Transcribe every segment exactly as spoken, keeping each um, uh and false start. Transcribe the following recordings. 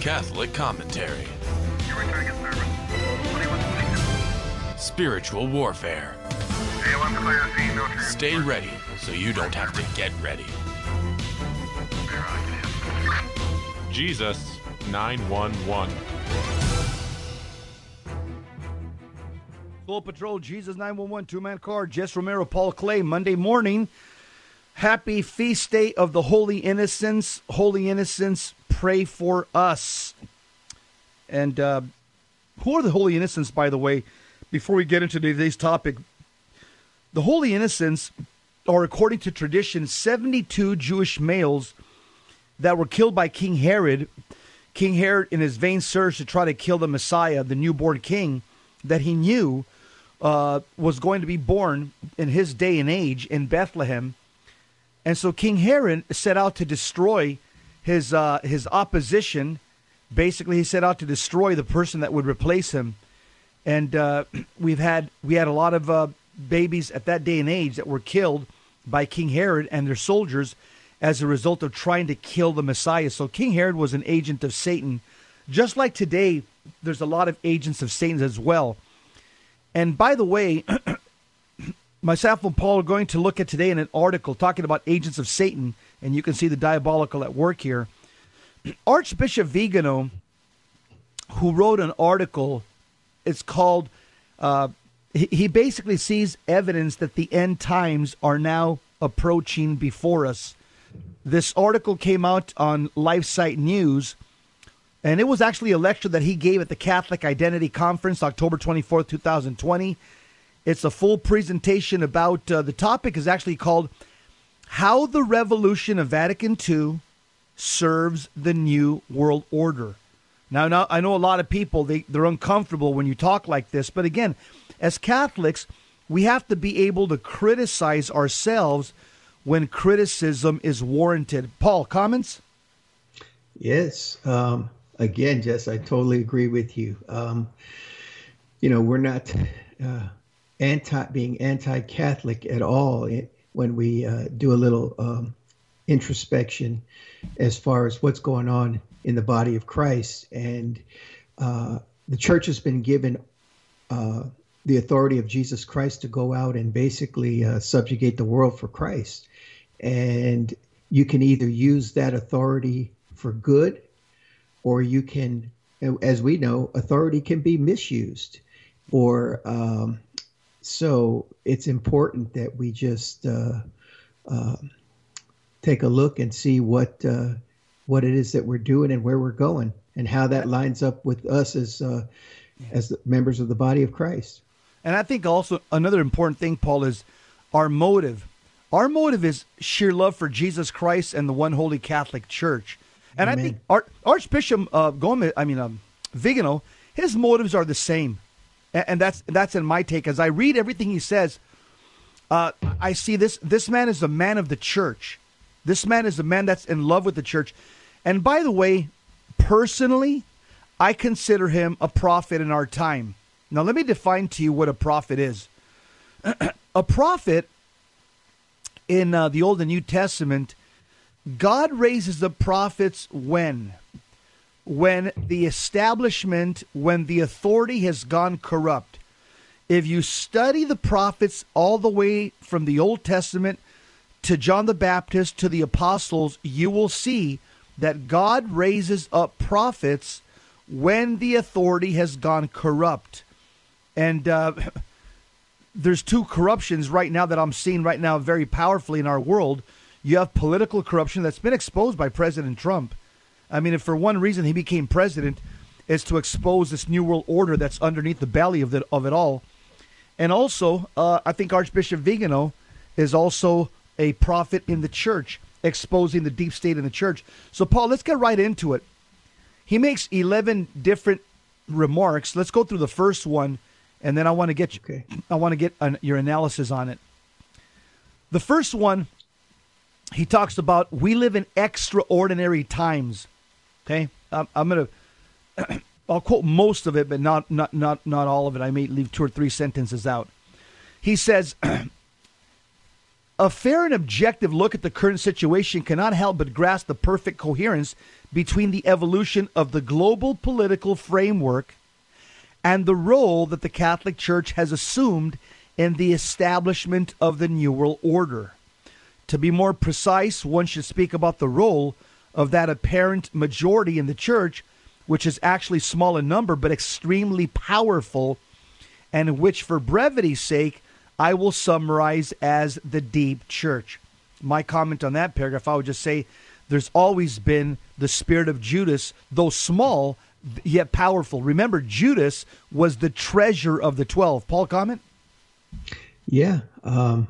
Catholic commentary. You're returning a service. Spiritual warfare. A one clear, C, no transfer. Stay ready so you don't have to get ready. Jesus nine one one. Soul Patrol, Jesus nine one one, two-man car, Jess Romero, Paul Clay, Monday morning. Happy feast day of the Holy Innocents. Holy Innocents, pray for us. And uh, who are the Holy Innocents, by the way, before we get into today's topic? The Holy Innocents are, according to tradition, seventy-two Jewish males that were killed by King Herod. King Herod, in his vain search to try to kill the Messiah, the newborn king, that he knew uh, was going to be born in his day and age in Bethlehem. And so King Herod set out to destroy his uh, his opposition. Basically, he set out to destroy the person that would replace him. And uh, we've had we had a lot of uh, babies at that day and age that were killed by King Herod and their soldiers as a result of trying to kill the Messiah. So King Herod was an agent of Satan. Just like today, there's a lot of agents of Satan as well. And by the way, myself and Paul are going to look at today in an article talking about agents of Satan, and you can see the diabolical at work here. Archbishop Vigano, who wrote an article, it's called, uh, he, he basically sees evidence that the end times are now approaching before us. This article came out on LifeSite News, and it was actually a lecture that he gave at the Catholic Identity Conference, October twenty-fourth, twenty twenty. It's a full presentation about, uh, the topic is actually called How the Revolution of Vatican two Serves the New World Order. Now, now I know a lot of people, they, they're uncomfortable when you talk like this. But again, as Catholics, we have to be able to criticize ourselves when criticism is warranted. Paul, comments? Yes. Um, again, Jess, I totally agree with you. Um, you know, we're not uh, anti being anti-Catholic at all when we uh, do a little um, introspection as far as what's going on in the body of Christ. And uh, the church has been given uh, the authority of Jesus Christ to go out and basically uh, subjugate the world for Christ. And you can either use that authority for good, or you can, as we know, authority can be misused. Or um, so it's important that we just uh, uh, take a look and see what uh, what it is that we're doing and where we're going, and how that lines up with us as uh, as the members of the body of Christ. And I think also another important thing, Paul, is our motive. Our motive is sheer love for Jesus Christ and the one holy Catholic Church. And Amen. I think Arch- Archbishop uh, Gomez, I mean um, Vigano, his motives are the same, and, and that's that's in my take. As I read everything he says, uh, I see this this man is a man of the church. This man is a man that's in love with the church. And by the way, personally, I consider him a prophet in our time. Now, let me define to you what a prophet is. A prophet in uh, the Old and New Testament, God raises the prophets when? When the establishment, when the authority has gone corrupt. If you study the prophets all the way from the Old Testament to John the Baptist to the apostles, you will see that God raises up prophets when the authority has gone corrupt. And uh, there's two corruptions right now that I'm seeing right now very powerfully in our world. You have political corruption that's been exposed by President Trump. I mean, if for one reason he became president, is to expose this new world order that's underneath the belly of, the, of it all. And also, uh, I think Archbishop Vigano is also a prophet in the church, exposing the deep state in the church. So, Paul, let's get right into it. He makes eleven different remarks. Let's go through the first one, and then I want to get you, okay. I want to get an, your analysis on it. The first one, he talks about we live in extraordinary times. Okay, um, I'm gonna I'll quote most of it, but not not not not all of it. I may leave two or three sentences out. He says, "A fair and objective look at the current situation cannot help but grasp the perfect coherence between the evolution of the global political framework and the role that the Catholic Church has assumed in the establishment of the New World Order. To be more precise, one should speak about the role of that apparent majority in the Church, which is actually small in number but extremely powerful, and which, for brevity's sake, I will summarize as the Deep Church. My comment on that paragraph, I would just say there's always been the spirit of Judas, though small, yet powerful. Remember, Judas was the treasure of the twelve. Paul, comment? Yeah. Um,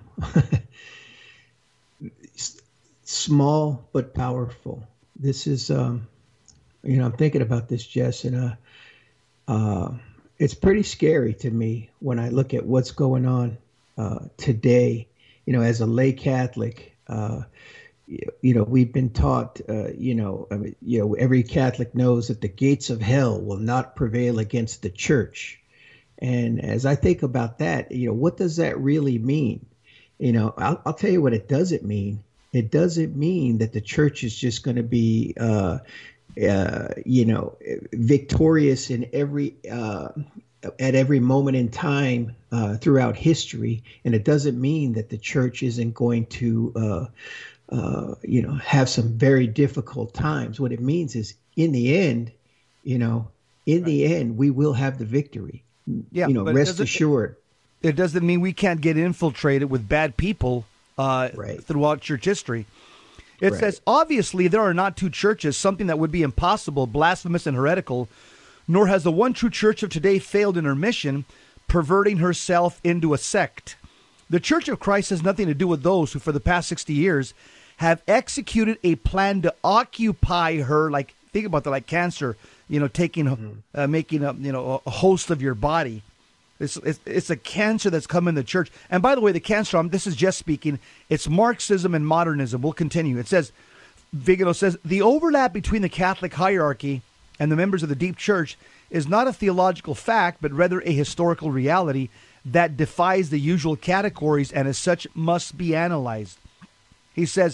small but powerful. This is, um, you know, I'm thinking about this, Jess, and uh, uh, it's pretty scary to me when I look at what's going on uh, today. You know, as a lay Catholic, uh, you know, we've been taught, uh, you know, I mean, you know, every Catholic knows that the gates of hell will not prevail against the Church. And as I think about that, you know, what does that really mean? You know, I'll, I'll tell you what it doesn't mean. It doesn't mean that the Church is just going to be, uh, uh, you know, victorious in every uh, at every moment in time uh, throughout history. And it doesn't mean that the Church isn't going to uh, Uh, you know, have some very difficult times. What it means is, in the end, you know, in right. the end, we will have the victory. Yeah, you know, but rest assured. It doesn't mean we can't get infiltrated with bad people uh, right. throughout church history. It right. says, obviously, there are not two churches, something that would be impossible, blasphemous, and heretical, nor has the one true church of today failed in her mission, perverting herself into a sect. The Church of Christ has nothing to do with those who, for the past sixty years, have executed a plan to occupy her, like, think about that, like cancer, you know, taking, mm-hmm. uh, making a, you know, a host of your body. It's, it's it's a cancer that's come in the church. And by the way, the cancer, um, this is just speaking, it's Marxism and modernism. We'll continue. It says, Vigano says, the overlap between the Catholic hierarchy and the members of the Deep Church is not a theological fact, but rather a historical reality that defies the usual categories and as such must be analyzed. He says,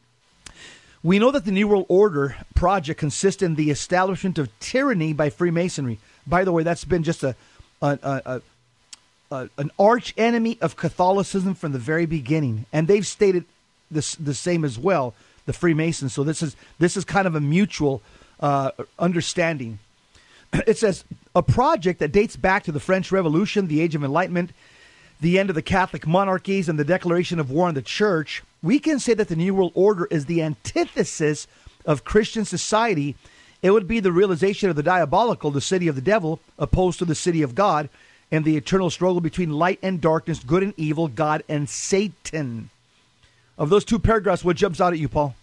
we know that the New World Order project consists in the establishment of tyranny by Freemasonry. By the way, that's been just a, a, a, a, a an arch enemy of Catholicism from the very beginning, and they've stated this the same as well, the Freemasons. So this is this is kind of a mutual uh, understanding. It says a project that dates back to the French Revolution, the Age of Enlightenment, the end of the Catholic monarchies, and the declaration of war on the Church. We can say that the New World Order is the antithesis of Christian society. It would be the realization of the diabolical, the city of the devil, opposed to the city of God, and the eternal struggle between light and darkness, good and evil, God and Satan. Of those two paragraphs, what jumps out at you, Paul?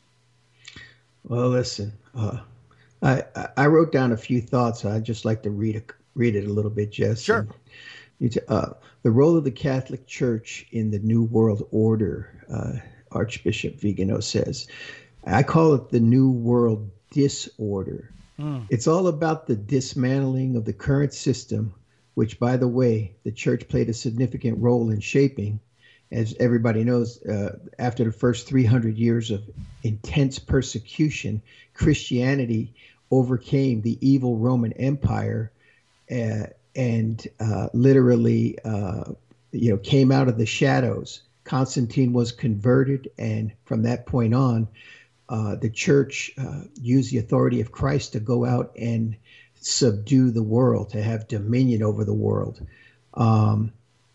Well, listen, uh, I I wrote down a few thoughts. I'd just like to read it, read it a little bit, Jess. Sure. And, uh, the role of the Catholic Church in the New World Order, uh, Archbishop Vigano says, I call it the New World Disorder. Mm. It's all about the dismantling of the current system, which, by the way, the Church played a significant role in shaping. As everybody knows, uh, after the first three hundred years of intense persecution, Christianity overcame the evil Roman Empire uh, and uh, literally, uh, you know, came out of the shadows. Constantine was converted, and from that point on, uh, the Church uh, used the authority of Christ to go out and subdue the world, to have dominion over the world. Um,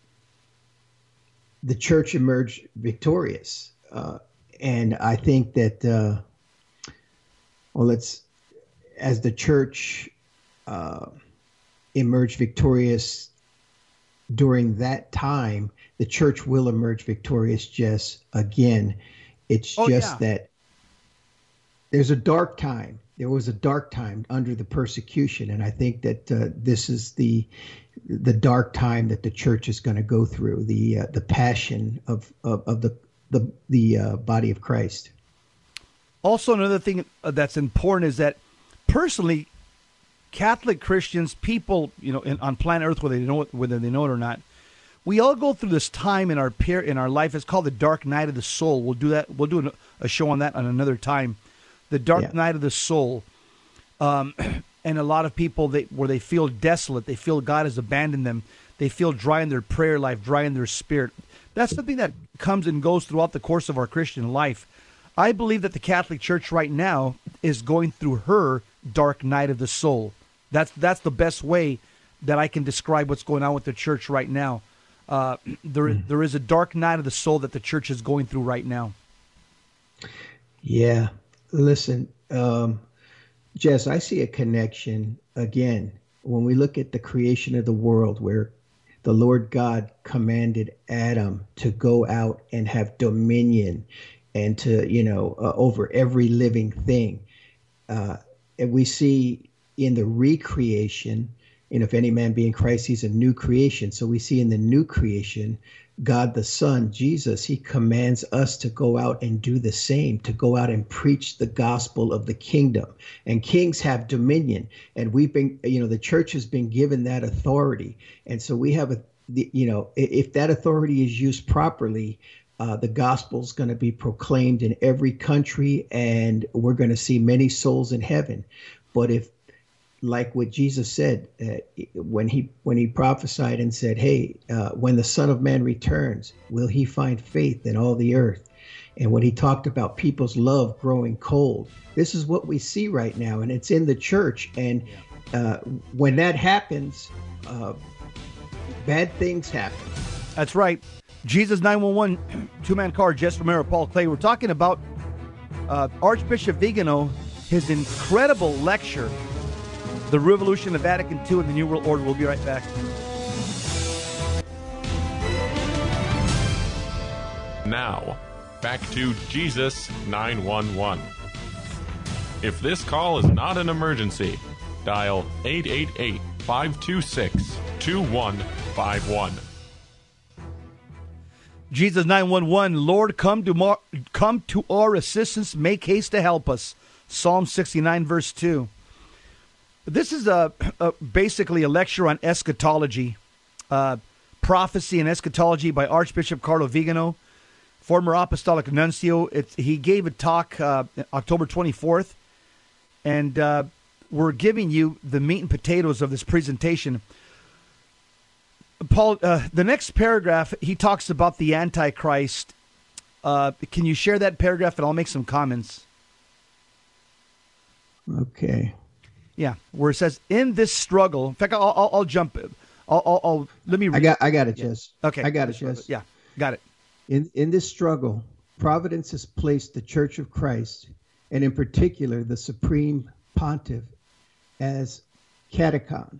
the Church emerged victorious, uh, and I think that, uh, well, let's, as the Church uh, emerged victorious during that time, the Church will emerge victorious just again. It's oh, just yeah. that there's a dark time. There was a dark time under the persecution, and I think that uh, this is the the dark time that the Church is going to go through, the uh, the passion of of, of the the the uh, body of Christ. Also, another thing that's important is that personally, Catholic Christians, people, you know, in, on planet Earth, whether they know it, whether they know it or not, we all go through this time in our peer in our life. It's called the dark night of the soul. We'll do that. We'll do a show on that on another time. the dark Yeah. night of the soul. Um, and a lot of people they, where they feel desolate, they feel God has abandoned them. They feel dry in their prayer life, dry in their spirit. That's something that comes and goes throughout the course of our Christian life. I believe that the Catholic Church right now is going through her dark night of the soul. That's that's the best way that I can describe what's going on with the church right now. Uh, there, mm. there is a dark night of the soul that the church is going through right now. Yeah. Listen, um, Jess, I see a connection again when we look at the creation of the world, where the Lord God commanded Adam to go out and have dominion and to, you know, uh, over every living thing. Uh, and we see in the recreation, you know, if any man be in Christ, he's a new creation. So we see in the new creation, God the Son, Jesus, he commands us to go out and do the same, to go out and preach the gospel of the kingdom. And kings have dominion. And we've been, you know, the church has been given that authority. And so we have, a, the, you know, if that authority is used properly, uh, the gospel is going to be proclaimed in every country, and we're going to see many souls in heaven. But if, like what Jesus said uh, when he when he prophesied and said, hey, uh, when the Son of Man returns, will he find faith in all the earth? And when he talked about people's love growing cold, this is what we see right now. And it's in the church. And uh, when that happens, uh, bad things happen. That's right. Jesus nine one one, two-man car, Jess Romero, Paul Clay. We're talking about uh, Archbishop Vigano, his incredible lecture, The Revolution of Vatican Two and the New World Order. We'll be right back. Now, back to Jesus nine one one. If this call is not an emergency, dial eight eight eight, five two six, two one five one. Jesus nine one one, Lord, come to, mar- come to our assistance, make haste to help us. Psalm sixty-nine, verse two. This is a, a basically a lecture on eschatology, uh, prophecy and eschatology by Archbishop Carlo Vigano, former apostolic nuncio. It's, he gave a talk uh, October twenty-fourth, and uh, we're giving you the meat and potatoes of this presentation. Paul, uh, the next paragraph, he talks about the Antichrist. Uh, can you share that paragraph, and I'll make some comments? Okay. Yeah, where it says, in this struggle, in fact, I'll, I'll, I'll jump. I'll, I'll, I'll let me. Read. I got, I got it, Jess. Yeah. Okay, I got it, Jess. Yeah, got it. In in this struggle, Providence has placed the Church of Christ, and in particular the Supreme Pontiff, as catechon.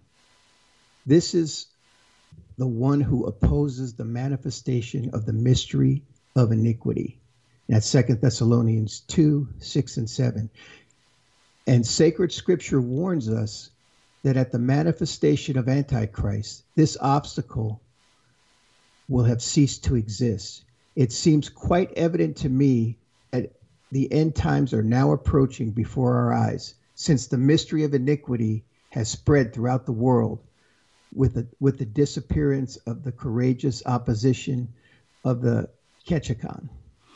This is the one who opposes the manifestation of the mystery of iniquity. That's Second Thessalonians two, six, and seven. And sacred scripture warns us that at the manifestation of Antichrist, this obstacle will have ceased to exist. It seems quite evident to me that the end times are now approaching before our eyes, since the mystery of iniquity has spread throughout the world with the, with the disappearance of the courageous opposition of the catechon.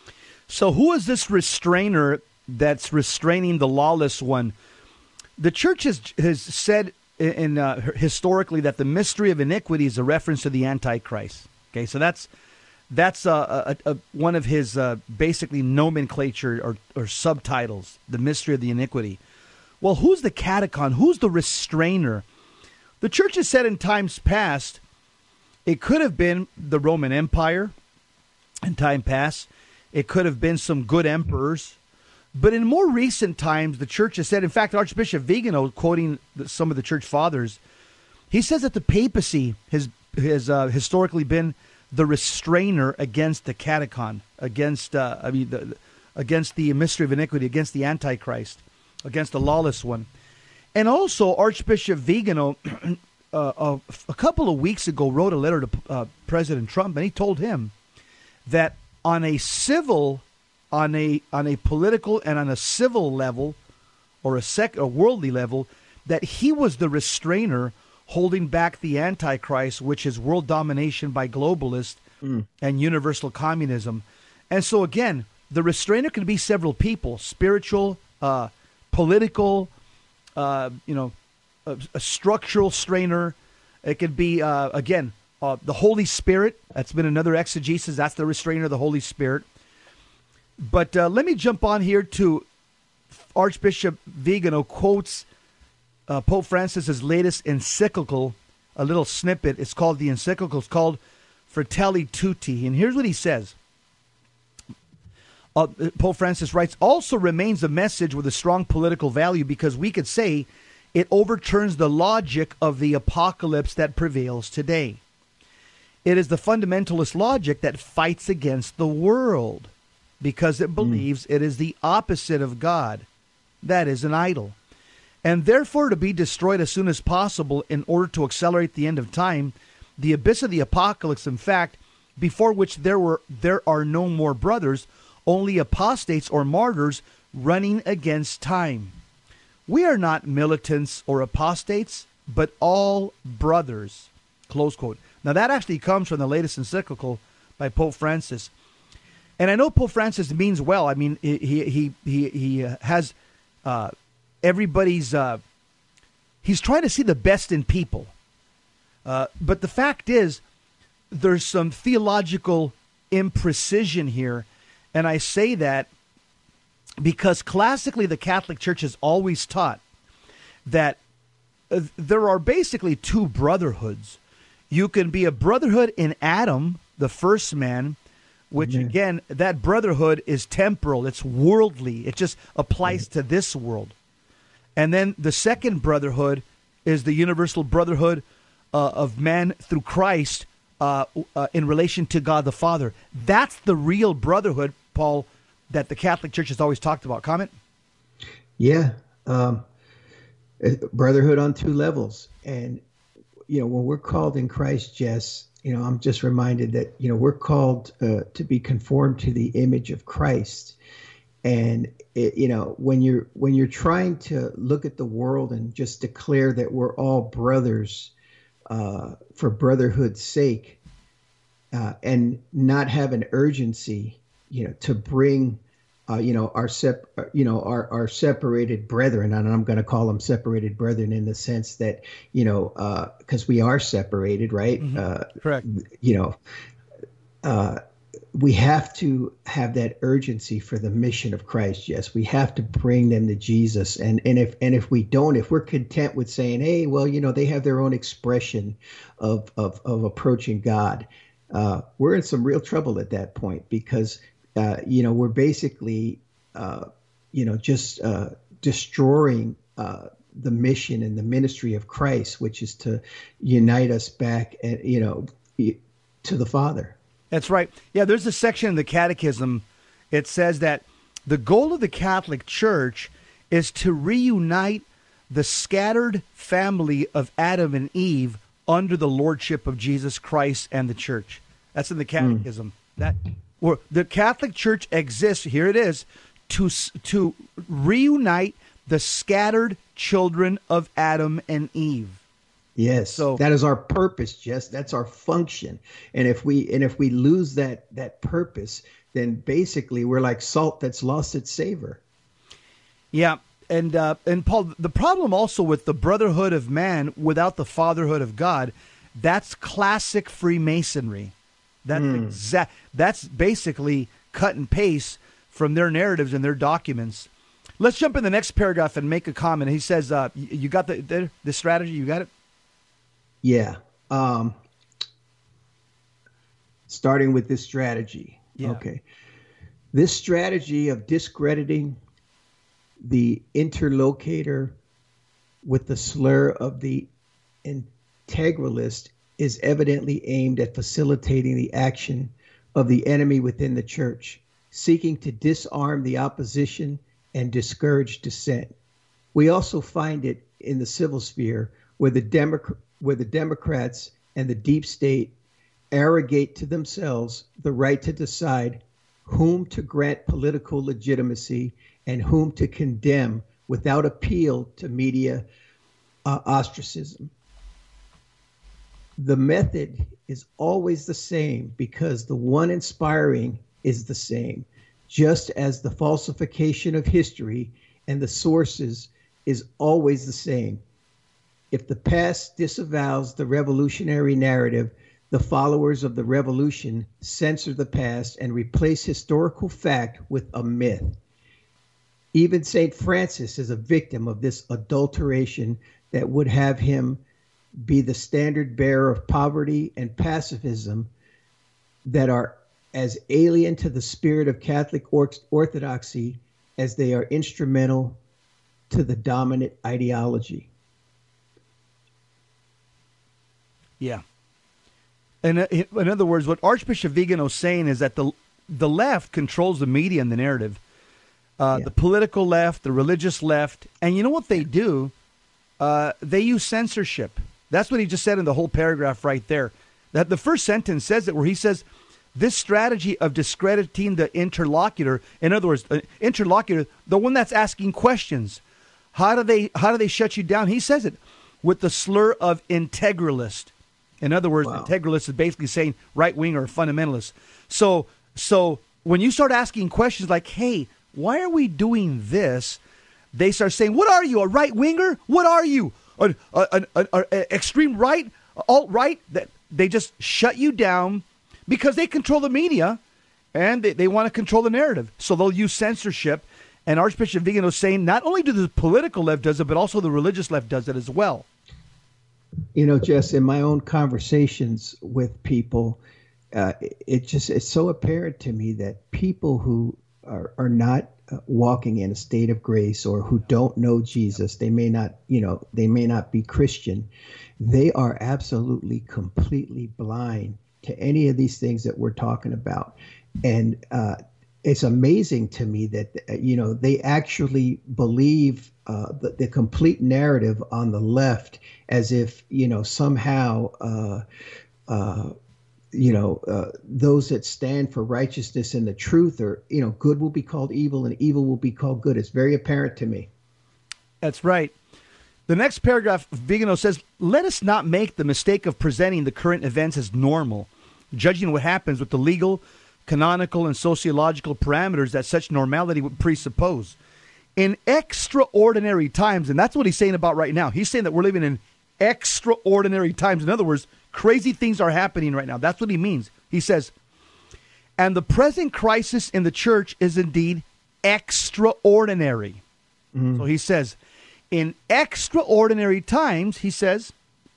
So who is this restrainer that's restraining the lawless one? The church has, has said in uh, historically that the mystery of iniquity is a reference to the Antichrist. Okay, so that's that's uh, a, a, one of his uh, basically nomenclature or, or subtitles, the mystery of the iniquity. Well, who's the catechon? Who's the restrainer? The church has said in times past it could have been the Roman Empire in time past. It could have been some good emperors. But in more recent times, the church has said, in fact, Archbishop Vigano, quoting the, some of the church fathers, he says that the papacy has, has uh, historically been the restrainer against the catechon, against, uh, I mean, the, against the mystery of iniquity, against the Antichrist, against the lawless one. And also, Archbishop Vigano, uh, a, a couple of weeks ago, wrote a letter to uh, President Trump, and he told him that on a civil on a on a political and on a civil level, or a sec a worldly level, that he was the restrainer holding back the Antichrist, which is world domination by globalists mm. and universal communism. And so again, the restrainer can be several people: spiritual, uh, political, uh, you know, a, a structural strainer. It could be, uh, again, uh, the Holy Spirit. That's been another exegesis. That's the restrainer, the Holy Spirit. But uh, let me jump on here to Archbishop Vigano quotes uh, Pope Francis's latest encyclical, a little snippet. It's called, the encyclical is called Fratelli Tutti. And here's what he says. Uh, Pope Francis writes, also remains a message with a strong political value because we could say it overturns the logic of the apocalypse that prevails today. It is the fundamentalist logic that fights against the world because it believes mm. it is the opposite of God. That is an idol. And therefore to be destroyed as soon as possible in order to accelerate the end of time, the abyss of the apocalypse, in fact, before which there were there are no more brothers, only apostates or martyrs running against time. We are not militants or apostates, but all brothers. Close quote. Now that actually comes from the latest encyclical by Pope Francis. And I know Pope Francis means well. I mean, he he he he has uh, everybody's. Uh, he's trying to see the best in people. Uh, but the fact is, there's some theological imprecision here, and I say that because classically the Catholic Church has always taught that uh, there are basically two brotherhoods. You can be a brotherhood in Adam, the first man, which, mm-hmm. again, that brotherhood is temporal. It's worldly. It just applies mm-hmm. to this world. And then the second brotherhood is the universal brotherhood uh, of man through Christ uh, uh, in relation to God the Father. That's the real brotherhood, Paul, that the Catholic Church has always talked about. Comment? Yeah. Um, brotherhood on two levels. And, you know, when we're called in Christ, Jess, you know, I'm just reminded that, you know, we're called uh, to be conformed to the image of Christ. And, it, you know, when you're when you're trying to look at the world and just declare that we're all brothers uh, for brotherhood's sake uh, and not have an urgency, you know, to bring, uh, you know, our sep, you know, our, our separated brethren, and I'm going to call them separated brethren in the sense that, you know, because uh, we are separated, right? Mm-hmm. Uh, Correct. You know, uh, we have to have that urgency for the mission of Christ. Yes, we have to bring them to Jesus, and and if and if we don't, if we're content with saying, hey, well, you know, they have their own expression of of of approaching God, uh, we're in some real trouble at that point because. Uh, you know, we're basically, uh, you know, just uh, destroying uh, the mission and the ministry of Christ, which is to unite us back, and you know, to the Father. That's right. Yeah, there's a section in the Catechism. It says that the goal of the Catholic Church is to reunite the scattered family of Adam and Eve under the lordship of Jesus Christ and the Church. That's in the Catechism. Mm. That. Where the Catholic Church exists, here it is, to to reunite the scattered children of Adam and Eve. Yes, so that is our purpose, Jess. That's our function. And if we and if we lose that that purpose, then basically we're like salt that's lost its savor. Yeah, and uh, and Paul, the problem also with the brotherhood of man without the fatherhood of God, that's classic Freemasonry. That's mm. exact. That's basically cut and paste from their narratives and their documents. Let's jump in the next paragraph and make a comment. He says, uh, "You got the, the the strategy. You got it." Yeah. Um, starting with this strategy. Yeah. Okay. This strategy of discrediting the interlocutor with the slur of the integralist is evidently aimed at facilitating the action of the enemy within the church, seeking to disarm the opposition and discourage dissent. We also find it in the civil sphere where the, Demo- where the Democrats and the deep state arrogate to themselves the right to decide whom to grant political legitimacy and whom to condemn without appeal to media uh, ostracism. The method is always the same because the one inspiring is the same, just as the falsification of history and the sources is always the same. If the past disavows the revolutionary narrative, the followers of the revolution censor the past and replace historical fact with a myth. Even Saint Francis is a victim of this adulteration that would have him be the standard bearer of poverty and pacifism that are as alien to the spirit of Catholic orthodoxy as they are instrumental to the dominant ideology. Yeah. And in other words, what Archbishop Vigano is saying is that the the left controls the media and the narrative. Uh, yeah. The political left, the religious left. And you know what they do? Uh, they use censorship. That's what he just said in the whole paragraph right there. That the first sentence says it, where he says, this strategy of discrediting the interlocutor, in other words, uh, interlocutor, the one that's asking questions. How do they how do they shut you down? He says it with the slur of integralist. In other words, wow. Integralist is basically saying right wing or fundamentalist. So so when you start asking questions like, hey, why are we doing this? They start saying, what are you, a right winger? What are you, an, an, an, an extreme right, alt right? That they just shut you down because they control the media and they, they want to control the narrative. So they'll use censorship. And Archbishop Vigano is saying not only do the political left does it, but also the religious left does it as well. You know, Jess, in my own conversations with people, uh, it just it's so apparent to me that people who are, are not uh, walking in a state of grace or who don't know Jesus, they may not, you know, they may not be Christian. They are absolutely completely blind to any of these things that we're talking about. And uh, it's amazing to me that, you know, they actually believe uh, the, the complete narrative on the left as if, you know, somehow, uh, uh, you know, uh, those that stand for righteousness and the truth are, you know, good will be called evil and evil will be called good. It's very apparent to me. That's right. The next paragraph, Vigano says, let us not make the mistake of presenting the current events as normal, judging what happens with the legal, canonical, and sociological parameters that such normality would presuppose. In extraordinary times, and that's what he's saying about right now. He's saying that we're living in extraordinary times. In other words, crazy things are happening right now. That's what he means. He says, and the present crisis in the church is indeed extraordinary. Mm. So he says, in extraordinary times, he says,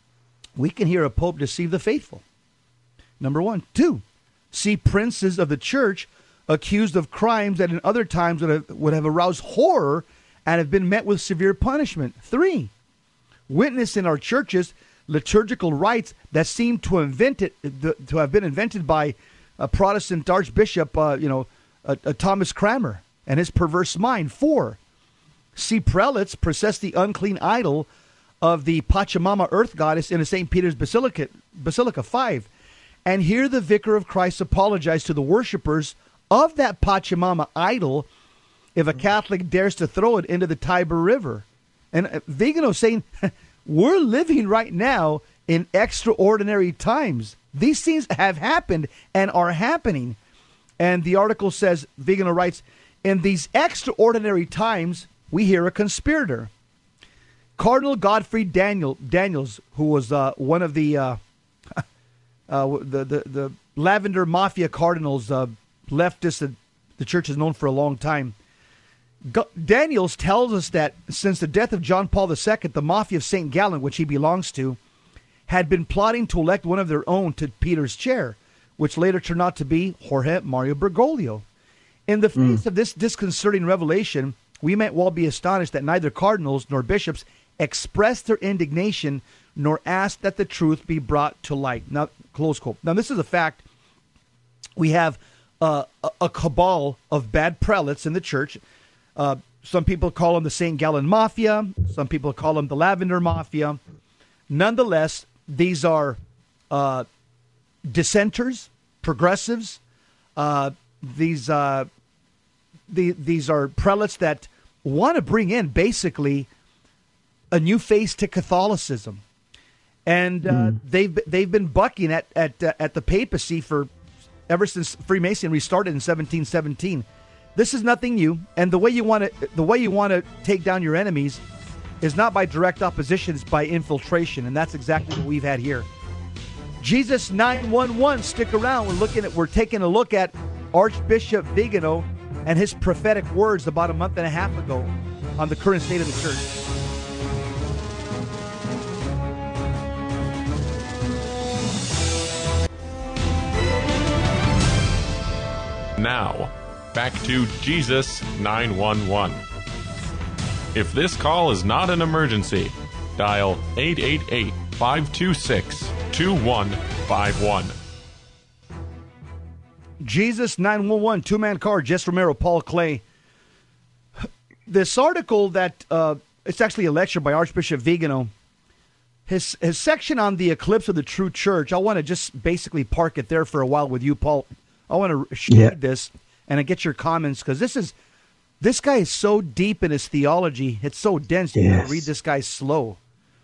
we can hear a pope deceive the faithful. Number one. Two, see princes of the church accused of crimes that in other times would have, would have aroused horror and have been met with severe punishment. Three, witness in our churches liturgical rites that seem to invent it, to have been invented by a Protestant Archbishop, uh, you know, uh, uh, Thomas Cranmer and his perverse mind. Four, see prelates possess the unclean idol of the Pachamama earth goddess in a Saint Peter's Basilica. Basilica. Five, and hear the vicar of Christ apologize to the worshipers of that Pachamama idol if a Catholic dares to throw it into the Tiber River. And Vigano saying, we're living right now in extraordinary times. These things have happened and are happening. And the article says, Vigano writes, in these extraordinary times, we hear a conspirator. Cardinal Godfrey Daniel Daniels, who was uh, one of the, uh, uh, the the the Lavender Mafia cardinals, uh, leftists that the church has known for a long time. G- Daniels tells us that since the death of John Paul the Second, the Mafia of Saint Gallen, which he belongs to, had been plotting to elect one of their own to Peter's chair, which later turned out to be Jorge Mario Bergoglio. In the face mm. of this disconcerting revelation, we might well be astonished that neither cardinals nor bishops expressed their indignation nor asked that the truth be brought to light. Now, close quote. Now, this is a fact. We have uh, a, a cabal of bad prelates in the church. Uh, some people call them the Saint Gallen Mafia. Some people call them the Lavender Mafia. Nonetheless, these are uh, dissenters, progressives. Uh, these uh, the, these are prelates that want to bring in basically a new face to Catholicism, and uh, mm. they've they've been bucking at at uh, at the papacy for ever since Freemasonry started in seventeen seventeen. This is nothing new, and the way you want to the way you want to take down your enemies is not by direct opposition, it's by infiltration, and that's exactly what we've had here. Jesus nine one one, stick around. We're looking at we're taking a look at Archbishop Vigano and his prophetic words about a month and a half ago on the current state of the church. Now, back to Jesus nine one one. If this call is not an emergency, dial eight eight eight, five two six, two one five one. Jesus nine one one, two-man card, Jess Romero, Paul Clay. This article that, uh, it's actually a lecture by Archbishop Vigano. His, his section on the eclipse of the true church, I want to just basically park it there for a while with you, Paul. I want to read yeah. this and I get your comments, because this is, this guy is so deep in his theology. It's so dense. You yes. got to read this guy slow.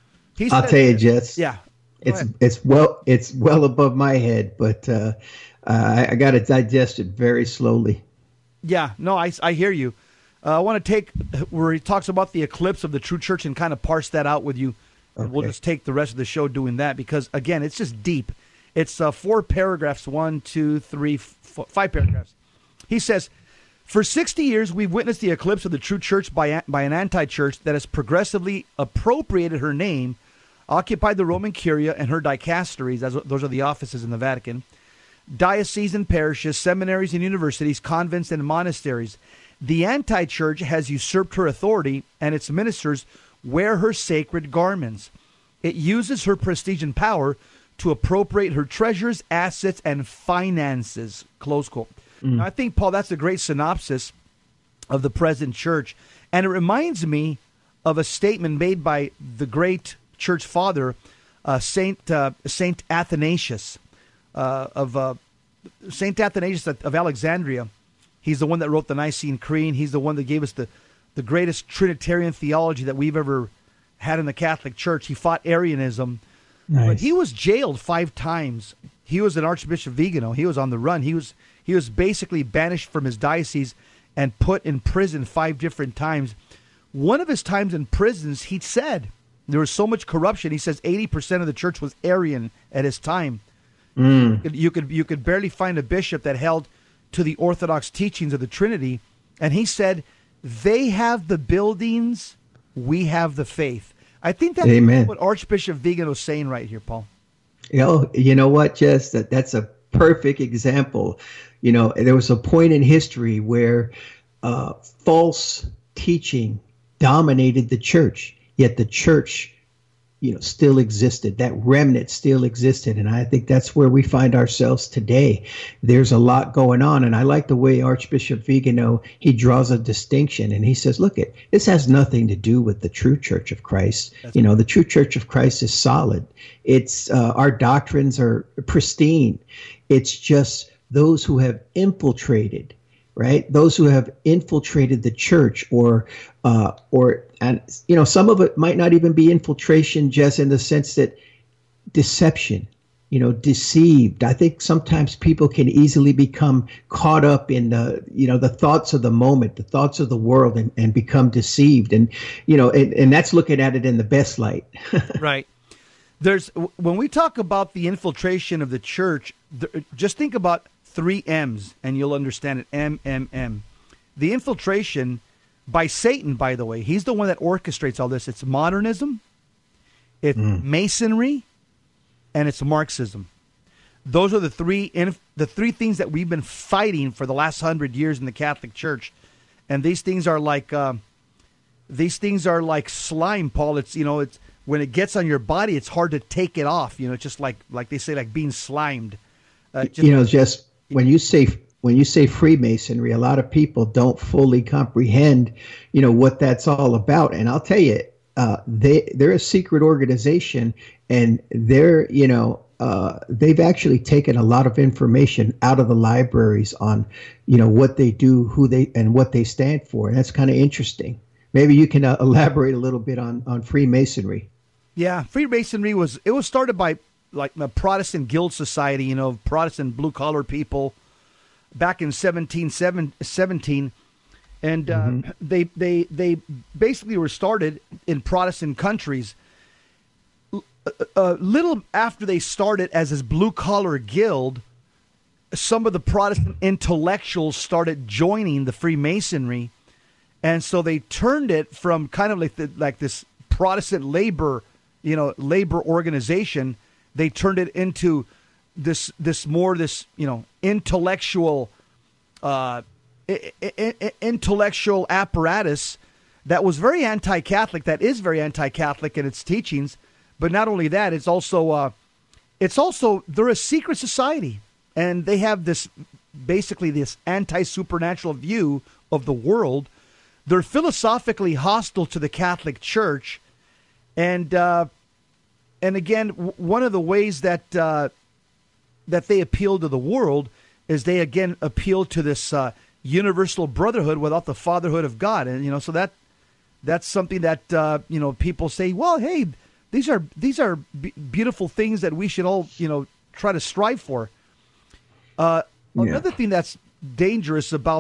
He I'll says, tell you, Jess. Yeah. It's ahead. it's well it's well above my head, but uh, I, I got to digest it very slowly. Yeah, no, I, I hear you. Uh, I want to take where he talks about the eclipse of the true church and kind of parse that out with you. Okay. We'll just take the rest of the show doing that, because, again, it's just deep. It's uh, four paragraphs, one, two, three, f- five paragraphs. He says, for sixty years, we've witnessed the eclipse of the true church by, by an anti-church that has progressively appropriated her name, occupied the Roman Curia and her dicasteries, as those are the offices in the Vatican, dioceses and parishes, seminaries and universities, convents and monasteries. The anti-church has usurped her authority, and its ministers wear her sacred garments. It uses her prestige and power to appropriate her treasures, assets, and finances. Close quote. Mm. Now, I think, Paul, that's a great synopsis of the present church. And it reminds me of a statement made by the great church father, uh, Saint uh, Saint Athanasius, uh, of uh, Saint Athanasius of Alexandria. He's the one that wrote the Nicene Creed. He's the one that gave us the, the greatest Trinitarian theology that we've ever had in the Catholic Church. He fought Arianism. Nice. But he was jailed five times. He was an Archbishop Vigano. He was on the run. He was he was basically banished from his diocese and put in prison five different times. One of his times in prisons, he said there was so much corruption. He says eighty percent of the church was Arian at his time. Mm. You could, you could you could barely find a bishop that held to the Orthodox teachings of the Trinity. And he said, they have the buildings, we have the faith. I think that's Amen. What Archbishop Vigano is saying right here, Paul. You know, you know what, Jess? That, that's a perfect example. You know, there was a point in history where uh, false teaching dominated the church, yet the church, you know, still existed. That remnant still existed. And I think that's where we find ourselves today. There's a lot going on. And I like the way Archbishop Vigano, he draws a distinction and he says, look, it, this has nothing to do with the true Church of Christ. That's you know, the true Church of Christ is solid. It's uh, our doctrines are pristine. It's just those who have infiltrated, right? Those who have infiltrated the church, or, uh, or, and you know, some of it might not even be infiltration, just in the sense that deception, you know, deceived. I think sometimes people can easily become caught up in the, you know, the thoughts of the moment, the thoughts of the world, and, and become deceived. And, you know, and, and that's looking at it in the best light. Right. There's, when we talk about the infiltration of the church, th- just think about three M's and you'll understand it. M, M, M. The infiltration by Satan, by the way, he's the one that orchestrates all this. It's modernism, it's mm. masonry, and it's Marxism. Those are the three inf- the three things that we've been fighting for the last hundred years in the Catholic Church. And these things are like uh, these things are like slime, Paul. It's, you know, it's when it gets on your body, it's hard to take it off. You know, it's just like like they say, like being slimed. Uh, just, you know, just when you say when you say Freemasonry, a lot of people don't fully comprehend, you know, what that's all about. And I'll tell you, uh, they they're a secret organization, and they're, you know, uh, they've actually taken a lot of information out of the libraries on, you know, what they do, who they, and what they stand for. And that's kind of interesting. Maybe you can uh, elaborate a little bit on, on Freemasonry. Yeah, Freemasonry was, it was started by like a Protestant guild society, you know, Protestant blue collar people back in seventeen seventeen, and uh, Mm-hmm. they they they basically were started in Protestant countries. A little after they started as this blue collar guild, some of the Protestant intellectuals started joining the Freemasonry, and so they turned it from kind of like the, like this Protestant labor, you know, labor organization. They turned it into this this more this you know intellectual, uh, I- I- I- intellectual apparatus that was very anti-Catholic. That is very anti-Catholic in its teachings. But not only that, it's also uh, it's also they're a secret society, and they have this basically this anti-supernatural view of the world. They're philosophically hostile to the Catholic Church, and uh, and again, w- one of the ways that uh, that they appeal to the world is they again appeal to this uh, universal brotherhood without the fatherhood of God, and you know, so that that's something that uh, you know people say, well, hey. These are these are b- beautiful things that we should all, you know, try to strive for. Uh, Yeah. Another thing that's dangerous about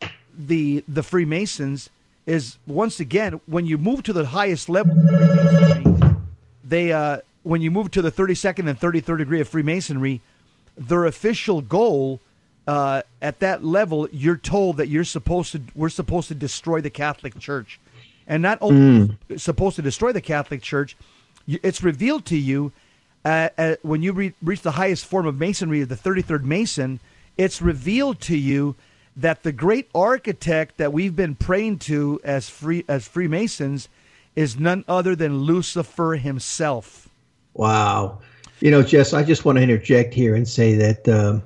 the the Freemasons is, once again, when you move to the highest level of Freemasonry, they uh, when you move to the thirty-second and thirty-third degree of Freemasonry, their official goal uh, at that level, you're told that you're supposed to we're supposed to destroy the Catholic Church, and not only supposed to destroy the Catholic Church. It's revealed to you uh, uh, when you re- reach the highest form of Masonry, the thirty-third Mason. It's revealed to you that the great architect that we've been praying to as free as Freemasons is none other than Lucifer himself. Wow. You know, Jess, I just want to interject here and say that um,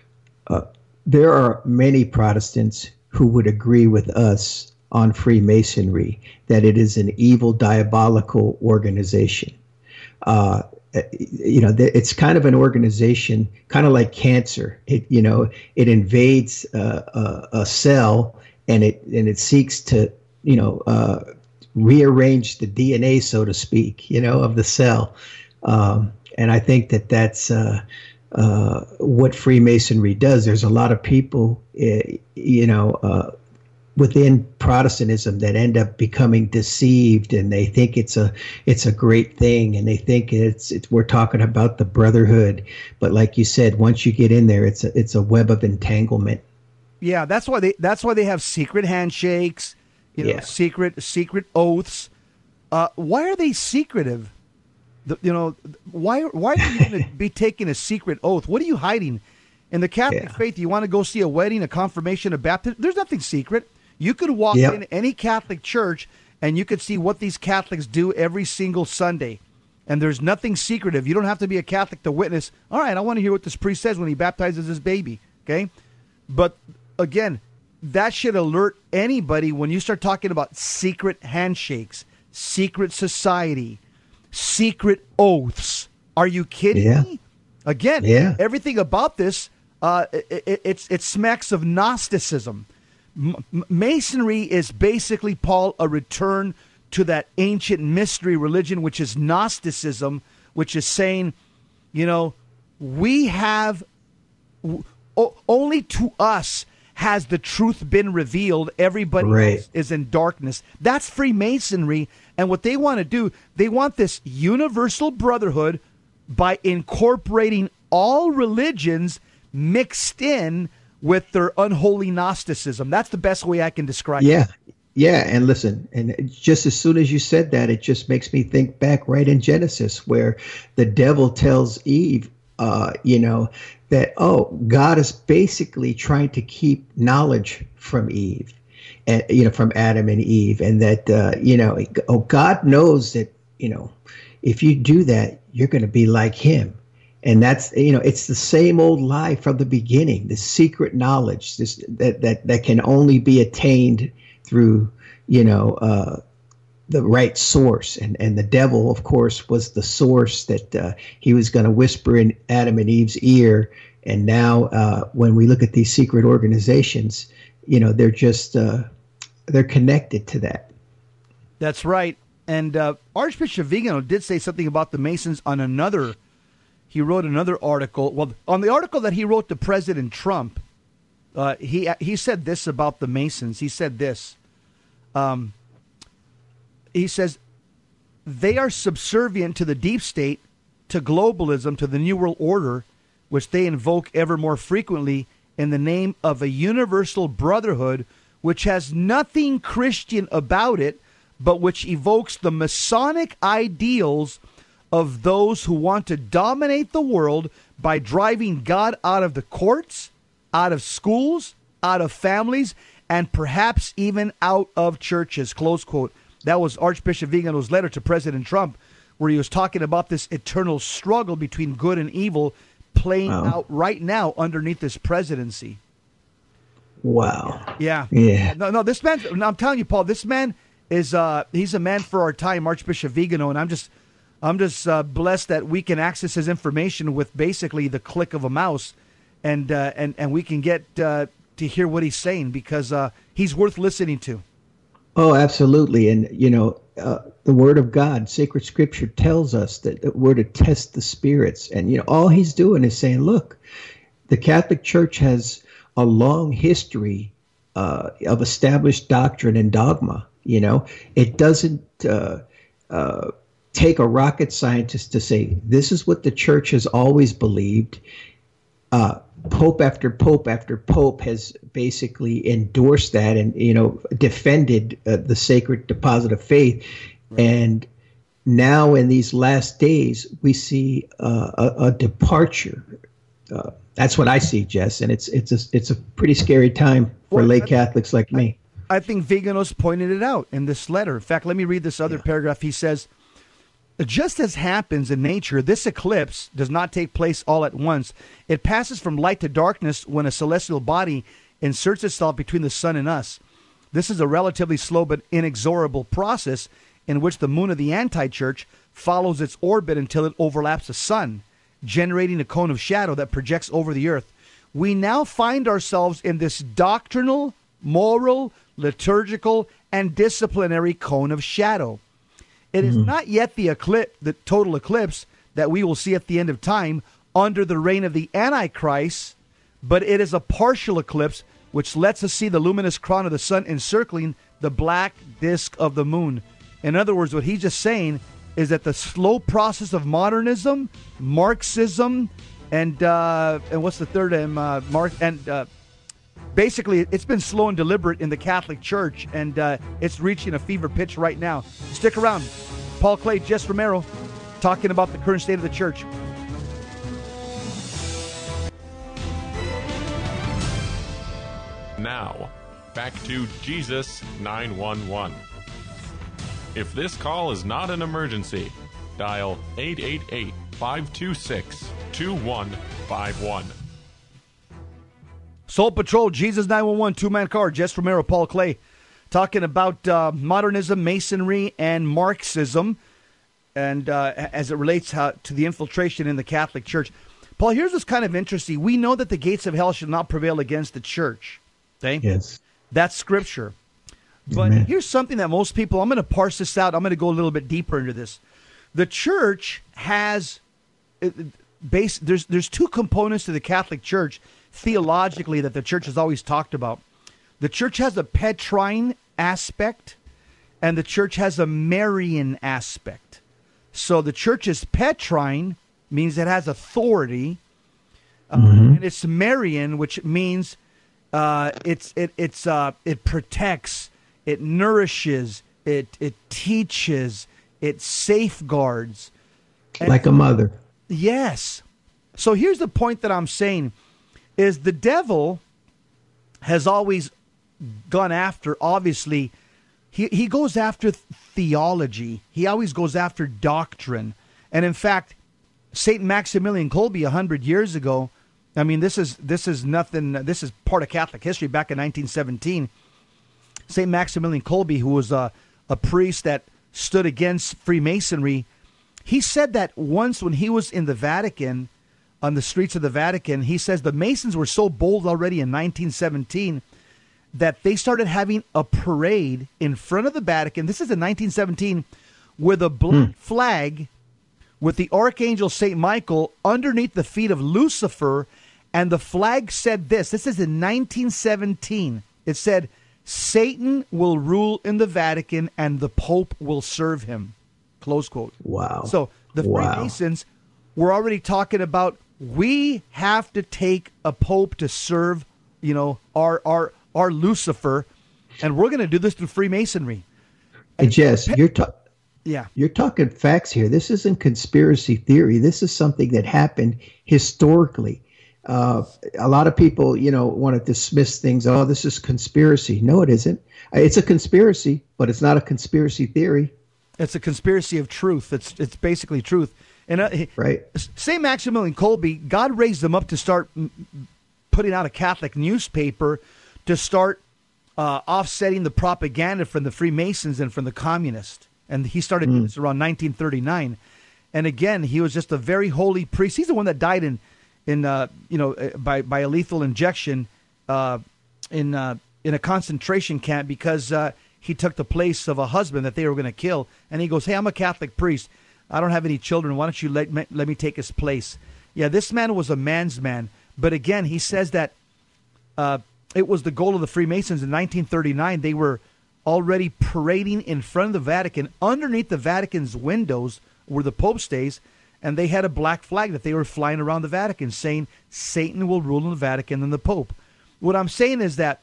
uh, there are many Protestants who would agree with us on Freemasonry, that it is an evil, diabolical organization. Uh, you know, it's kind of an organization, kind of like cancer. It, you know, it invades uh, a, a cell, and it and it seeks to, you know, uh, rearrange the D N A, so to speak, you know, of the cell. Um, and I think that that's uh, uh, what Freemasonry does. There's a lot of people, uh, you know. Uh, within Protestantism that end up becoming deceived, and they think it's a it's a great thing, and they think it's, it's we're talking about the brotherhood, but like you said, once you get in there, it's a it's a web of entanglement. Yeah, that's why they that's why they have secret handshakes, you know, Yeah. secret secret oaths. Uh, why are they secretive? The, you know, why why are you going to be taking a secret oath? What are you hiding? In the Catholic Yeah. faith, you want to go see a wedding, a confirmation, a baptism. There's nothing secret. You could walk Yep. in any Catholic church and you could see what these Catholics do every single Sunday. And there's nothing secretive. You don't have to be a Catholic to witness. All right, I want to hear what this priest says when he baptizes his baby. Okay? But again, that should alert anybody when you start talking about secret handshakes, secret society, secret oaths. Are you kidding Yeah. me? Again, Yeah. everything about this, uh, it, it, it's, it smacks of Gnosticism. M- Masonry is basically, Paul, a return to that ancient mystery religion, which is Gnosticism, which is saying, you know, we have, w- o- only to us has the truth been revealed. Everybody Right. else is in darkness. That's Freemasonry. And what they want to do, they want this universal brotherhood by incorporating all religions mixed in with their unholy Gnosticism. That's the best way I can describe it. Yeah. Yeah. And listen, and just as soon as you said that, it just makes me think back right in Genesis, where the devil tells Eve, uh, you know, that, oh, God is basically trying to keep knowledge from Eve, and, you know, from Adam and Eve. And that, uh, you know, oh, God knows that, you know, if you do that, you're going to be like him. And that's, you know, it's the same old lie from the beginning, the secret knowledge this, that, that, that can only be attained through, you know, uh, the right source. And, and the devil, of course, was the source that uh, he was going to whisper in Adam and Eve's ear. And now uh, when we look at these secret organizations, you know, they're just, uh, they're connected to that. That's right. And uh, Archbishop Vigano did say something about the Masons on another. He wrote another article. Well, on the article that he wrote to President Trump, Uh, he he said this about the Masons. He said this. Um, he says, they are subservient to the deep state, to globalism, to the New World Order, which they invoke ever more frequently in the name of a universal brotherhood, which has nothing Christian about it, but which evokes the Masonic ideals of those who want to dominate the world by driving God out of the courts, out of schools, out of families, and perhaps even out of churches, close quote. That was Archbishop Vigano's letter to President Trump, where he was talking about this eternal struggle between good and evil playing Wow. out right now underneath this presidency. Wow. Yeah. Yeah. No, no, this man, no, I'm telling you, Paul, this man is, uh, he's a man for our time, Archbishop Vigano, and I'm just, I'm just uh, blessed that we can access his information with basically the click of a mouse, and uh, and and we can get uh, to hear what he's saying, because uh, he's worth listening to. Oh, absolutely. And, you know, uh, the Word of God, sacred scripture tells us that we're to test the spirits. And, you know, all he's doing is saying, look, the Catholic Church has a long history uh, of established doctrine and dogma. You know, it doesn't uh, uh, take a rocket scientist to say this is what the church has always believed. Uh, Pope after Pope after Pope has basically endorsed that and, you know, defended uh, the sacred deposit of faith. Right. And now in these last days, we see uh, a, a departure. Uh, that's what I see, Jess. And it's it's a, it's a pretty scary time for well, lay I, Catholics like me. I think Vigano's pointed it out in this letter. In fact, let me read this other yeah. paragraph. He says, just as happens in nature, this eclipse does not take place all at once. It passes from light to darkness when a celestial body inserts itself between the sun and us. This is a relatively slow but inexorable process in which the moon of the anti-church follows its orbit until it overlaps the sun, generating a cone of shadow that projects over the earth. We now find ourselves in this doctrinal, moral, liturgical, and disciplinary cone of shadow. It is not yet the eclipse, the total eclipse that we will see at the end of time under the reign of the Antichrist, but it is a partial eclipse which lets us see the luminous crown of the sun encircling the black disk of the moon. In other words, what he's just saying is that the slow process of modernism, Marxism, and uh, and what's the third? Um, uh, Mark and uh, basically, it's been slow and deliberate in the Catholic Church, and uh, it's reaching a fever pitch right now. Stick around. Paul Clay, Jess Romero, talking about the current state of the church. Now, back to Jesus nine one one. If this call is not an emergency, dial eight eight eight, five two six, two one five one. Soul Patrol, Jesus nine one one, two-man car, Jess Romero, Paul Clay, talking about uh, modernism, Masonry, and Marxism, and uh, as it relates how, to the infiltration in the Catholic Church. Paul, here's what's kind of interesting. We know that the gates of hell shall not prevail against the church. Okay? Yes. That's Scripture. But Amen. Here's something that most people, I'm going to parse this out. I'm going to go a little bit deeper into this. The church has, uh, base, there's, there's two components to the Catholic Church theologically that the church has always talked about. The church has a Petrine aspect, and the church has a Marian aspect. So the church is Petrine, means it has authority, uh, mm-hmm. and it's Marian, which means uh, it's it it's uh, it protects, it nourishes, it it teaches, it safeguards, and like a mother. Yes. So here's the point that I'm saying. Is the devil has always gone after, obviously, he, he goes after theology. He always goes after doctrine. And in fact, Saint Maximilian Kolbe a hundred years ago, I mean, this is this is nothing, this is part of Catholic history back in nineteen seventeen. Saint Maximilian Kolbe, who was a, a priest that stood against Freemasonry, he said that once when he was in the Vatican, on the streets of the Vatican, he says the Masons were so bold already in nineteen seventeen that they started having a parade in front of the Vatican. This is in nineteen seventeen, with a black hmm. flag with the Archangel Saint Michael underneath the feet of Lucifer, And the flag said this. This is in nineteen seventeen. It said, Satan will rule in the Vatican and the Pope will serve him. Close quote. Wow. So the Wow. Freemasons were already talking about, we have to take a Pope to serve, you know, our our our Lucifer, and we're going to do this through Freemasonry. Hey, Jess, you're ta- Yeah. you're talking facts here. This isn't conspiracy theory. This is something that happened historically. Uh, a lot of people, you know, want to dismiss things. Oh, this is conspiracy. No, it isn't. It's a conspiracy, but it's not a conspiracy theory. It's a conspiracy of truth. It's it's basically truth. And uh, Right. Saint Maximilian Kolbe, God raised him up to start mm, putting out a Catholic newspaper to start uh, offsetting the propaganda from the Freemasons and from the communists. And he started doing this around nineteen thirty-nine. And again, he was just a very holy priest. He's the one that died in, in uh, you know, uh, by by a lethal injection uh, in uh, in a concentration camp because uh, he took the place of a husband that they were going to kill. And he goes, "Hey, I'm a Catholic priest. I don't have any children. Why don't you let me, let me take his place?" Yeah, this man was a man's man. But again, he says that uh, it was the goal of the Freemasons in nineteen thirty-nine. They were already parading in front of the Vatican. Underneath the Vatican's windows where the Pope stays, and they had a black flag that they were flying around the Vatican saying, Satan will rule in the Vatican and the Pope. What I'm saying is that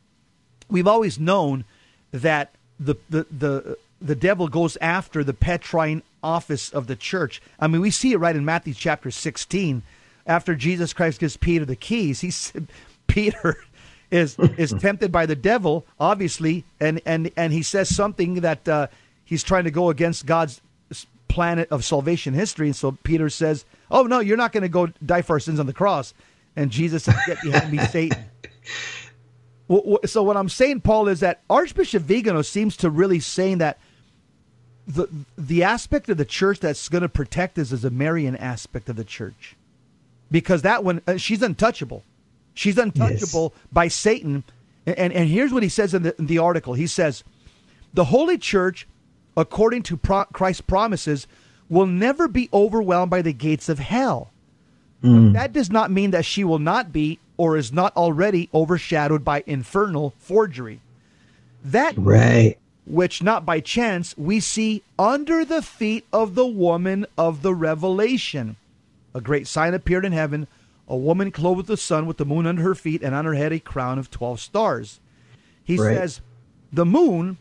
we've always known that the the the, the devil goes after the Petrine office of the church. I mean, we see it right in Matthew chapter sixteen. After Jesus Christ gives Peter the keys, he's Peter is is tempted by the devil, obviously, and and and he says something that uh, he's trying to go against God's planet of salvation history. And so Peter says, "Oh no, you're not going to go die for our sins on the cross." And Jesus says, "Get behind me, Satan." So what I'm saying, Paul, is that Archbishop Vigano seems to really saying that the the aspect of the church that's going to protect us is a Marian aspect of the church, because that one uh, she's untouchable. She's untouchable yes. by Satan. And, and here's what he says in the, in the article. He says, the Holy Church, according to pro- Christ's promises, will never be overwhelmed by the gates of hell. Mm. That does not mean that she will not be or is not already overshadowed by infernal forgery. That right. which not by chance we see under the feet of the woman of the Revelation. A great sign appeared in heaven, a woman clothed with the sun, with the moon under her feet, and on her head a crown of twelve stars. He right. says, the moon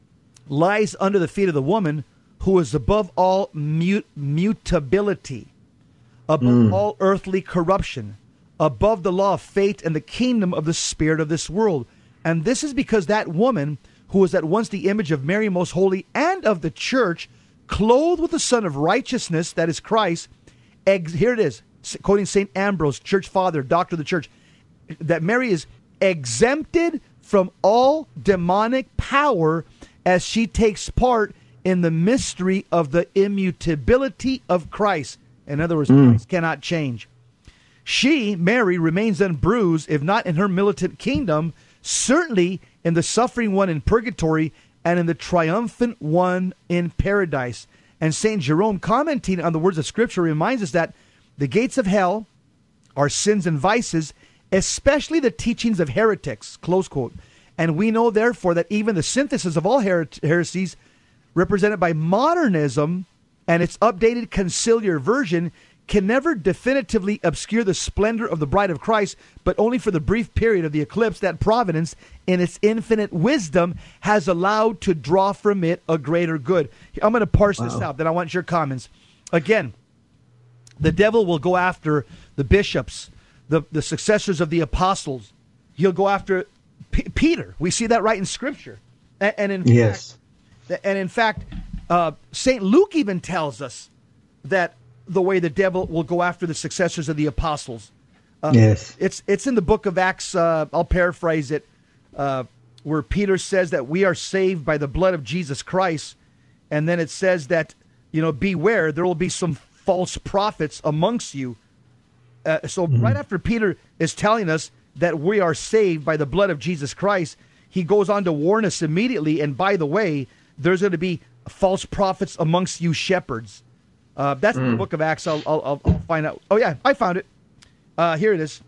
lies under the feet of the woman who is above all mut- mutability, above mm. all earthly corruption, above the law of fate and the kingdom of the spirit of this world. And this is because that woman, who was at once the image of Mary most holy and of the church, clothed with the Son of righteousness, that is Christ, ex- here it is, quoting Saint Ambrose, church father, doctor of the church, that Mary is exempted from all demonic power as she takes part in the mystery of the immutability of Christ. In other words, mm. Christ cannot change. She, Mary, remains unbruised, if not in her militant kingdom, certainly in the suffering one in purgatory and in the triumphant one in paradise. And Saint Jerome, commenting on the words of Scripture, reminds us that the gates of hell are sins and vices, especially the teachings of heretics, close quote. And we know, therefore, that even the synthesis of all her- heresies represented by modernism and its updated conciliar version can never definitively obscure the splendor of the bride of Christ, but only for the brief period of the eclipse that Providence, in its infinite wisdom, has allowed to draw from it a greater good. I'm going to parse wow. this out, then I want your comments. Again, the devil will go after the bishops, the, the successors of the apostles. He'll go after P- Peter. We see that right in Scripture. And, and in yes. fact, and in fact, uh, Saint Luke even tells us that the way the devil will go after the successors of the apostles. Uh, yes. It's it's in the book of Acts. Uh, I'll paraphrase it, uh, where Peter says that we are saved by the blood of Jesus Christ, and then it says that, you know, beware, there will be some false prophets amongst you. Uh, so mm-hmm. right after Peter is telling us that we are saved by the blood of Jesus Christ, he goes on to warn us immediately. And by the way, there's going to be false prophets amongst you shepherds. Uh, that's mm. in the book of Acts. I'll, I'll, I'll find out. Oh, yeah, I found it. Uh, here it is.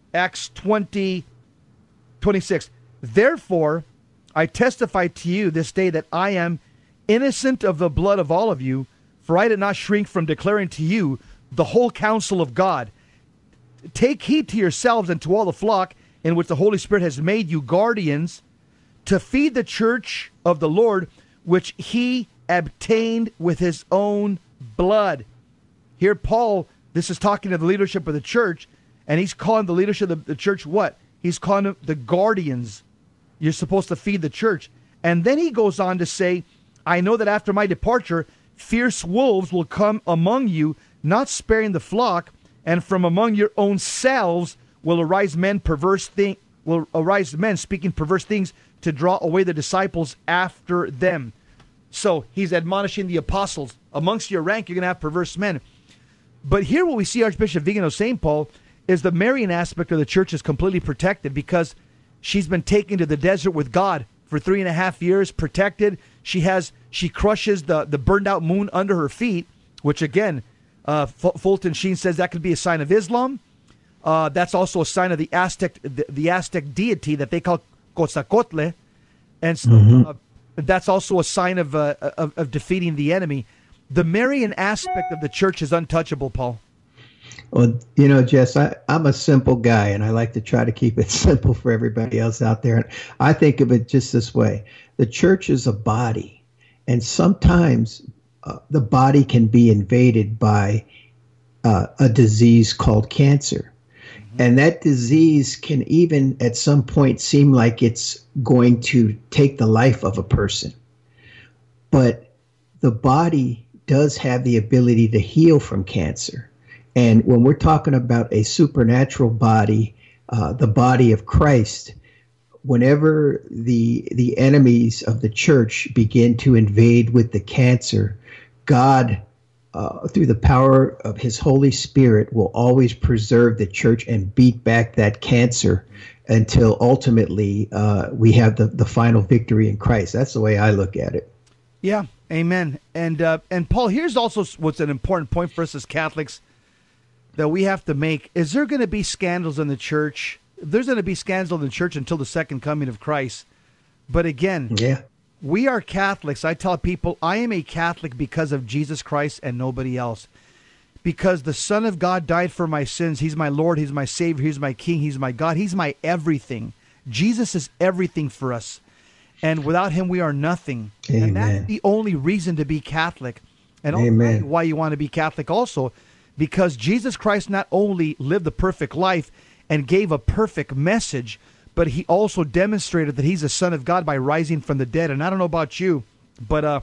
Acts twenty, twenty-six. Therefore, I testify to you this day that I am innocent of the blood of all of you, for I did not shrink from declaring to you the whole counsel of God. Take heed to yourselves and to all the flock in which the Holy Spirit has made you guardians, to feed the church of the Lord, which he obtained with his own blood. Here, Paul, this is talking to the leadership of the church, and he's calling the leadership of the church what? He's calling them the guardians. You're supposed to feed the church. And then he goes on to say, I know that after my departure, fierce wolves will come among you, not sparing the flock, and from among your own selves will arise men perverse thing will arise men speaking perverse things to draw away the disciples after them. So he's admonishing the apostles. Amongst your rank, you're going to have perverse men. But here what we see Archbishop Vigano saying, Paul, is the Marian aspect of the church is completely protected because she's been taken to the desert with God for three and a half years, protected. She has she crushes the, the burned out moon under her feet, which again, uh, F- Fulton Sheen says that could be a sign of Islam. Uh, that's also a sign of the Aztec the, the Aztec deity that they call Quetzalcoatl, and so, mm-hmm. uh, that's also a sign of, uh, of of defeating the enemy. The Marian aspect of the church is untouchable, Paul. Well, you know, Jess, I, I'm a simple guy, and I like to try to keep it simple for everybody else out there. And I think of it just this way. The church is a body, and sometimes uh, the body can be invaded by uh, a disease called cancer. Mm-hmm. And that disease can even at some point seem like it's going to take the life of a person. But the body does have the ability to heal from cancer. And when we're talking about a supernatural body, uh, the body of Christ, whenever the the enemies of the church begin to invade with the cancer, God, uh, through the power of his Holy Spirit, will always preserve the church and beat back that cancer until ultimately uh, we have the, the final victory in Christ. That's the way I look at it. Yeah, amen. And, uh, and Paul, here's also what's an important point for us as Catholics that we have to make. Is there going to be scandals in the church? There's going to be scandals in the church until the second coming of Christ. But again, yeah, we are Catholics. I tell people I am a Catholic because of Jesus Christ and nobody else. Because the Son of God died for my sins. He's my Lord. He's my Savior. He's my King. He's my God. He's my everything. Jesus is everything for us. And without him, we are nothing. Amen. And that's the only reason to be Catholic. And Amen. why you want to be Catholic also. Because Jesus Christ not only lived the perfect life and gave a perfect message, but he also demonstrated that he's the Son of God by rising from the dead. And I don't know about you, but uh,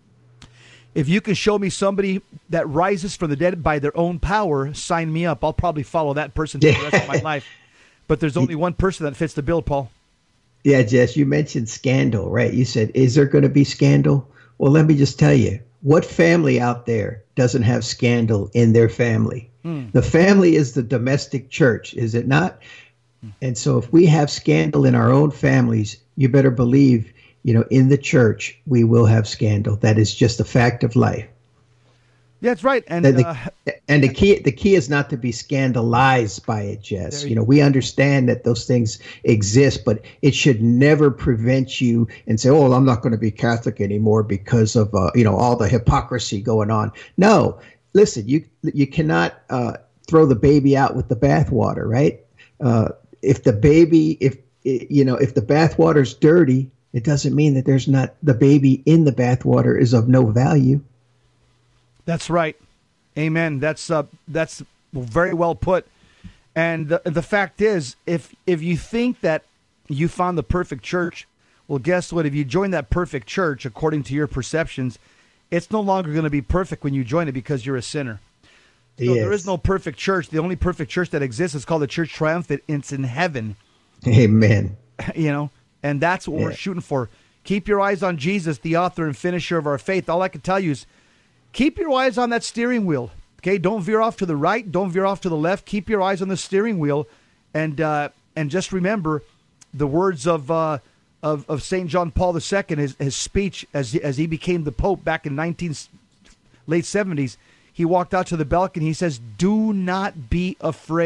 if you can show me somebody that rises from the dead by their own power, sign me up. I'll probably follow that person for the rest of my life. But there's only one person that fits the bill, Paul. Yeah, Jess, you mentioned scandal, right? You said, is there going to be scandal? Well, let me just tell you. What family out there doesn't have scandal in their family? Mm. The family is the domestic church, is it not? Mm. And so if we have scandal in our own families, you better believe, you know, in the church, we will have scandal. That is just a fact of life. Yeah, that's right. And the, uh, and the key the key is not to be scandalized by it, Jess. You, you know, we understand that those things exist, but it should never prevent you and say, "Oh, well, I'm not going to be Catholic anymore because of uh, you know all the hypocrisy going on." No, listen, you you cannot uh, throw the baby out with the bathwater, right? Uh, if the baby, if you know, if the bathwater's dirty, it doesn't mean that there's not the baby in the bathwater is of no value. That's right. Amen. That's uh, that's very well put. And the, the fact is, if if you think that you found the perfect church, well, guess what? If you join that perfect church, according to your perceptions, it's no longer going to be perfect when you join it because you're a sinner. So yes. There is no perfect church. The only perfect church that exists is called the Church Triumphant. It's in heaven. Amen. You know, and that's what yeah. we're shooting for. Keep your eyes on Jesus, the author and finisher of our faith. All I can tell you is, keep your eyes on that steering wheel, okay? Don't veer off to the right. Don't veer off to the left. Keep your eyes on the steering wheel, and uh, and just remember the words of uh, of of Saint John Paul the Second, his his speech as as he became the Pope back in nineteen late seventies. He walked out to the balcony. He says, "Do not be afraid.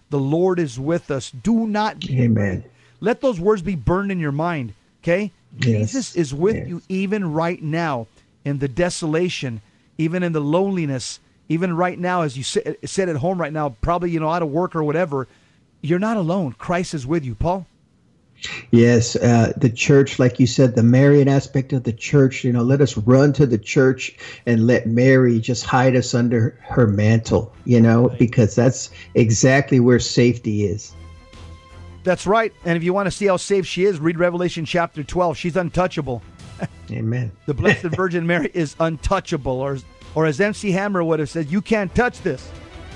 The Lord is with us. Do not be Amen. Let those words be burned in your mind, okay? Yes. Jesus is with Yes. you even right now in the desolation, even in the loneliness, even right now as you sit, sit at home right now, probably, you know, out of work or whatever. You're not alone. Christ is with you, Paul. Yes, uh, the church, like you said, the Marian aspect of the church, you know, let us run to the church and let Mary just hide us under her mantle, you know, Right. because that's exactly where safety is. That's right. And if you want to see how safe she is, read Revelation chapter twelve. She's untouchable. Amen. The Blessed Virgin Mary is untouchable. Or, or as M C Hammer would have said, you can't touch this.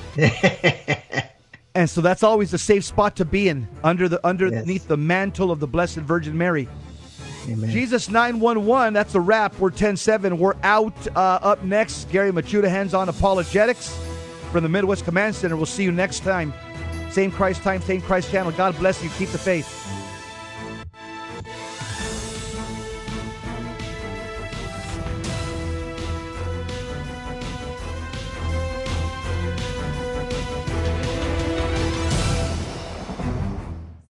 And so that's always a safe spot to be in, under the underneath Yes. the mantle of the Blessed Virgin Mary. Amen. Jesus nine one one, that's a wrap. We're ten seven. We're out. Uh, up next, Gary Machuda, hands-on apologetics from the Midwest Command Center. We'll see you next time. Same Christ time, same Christ channel. God bless you. Keep the faith.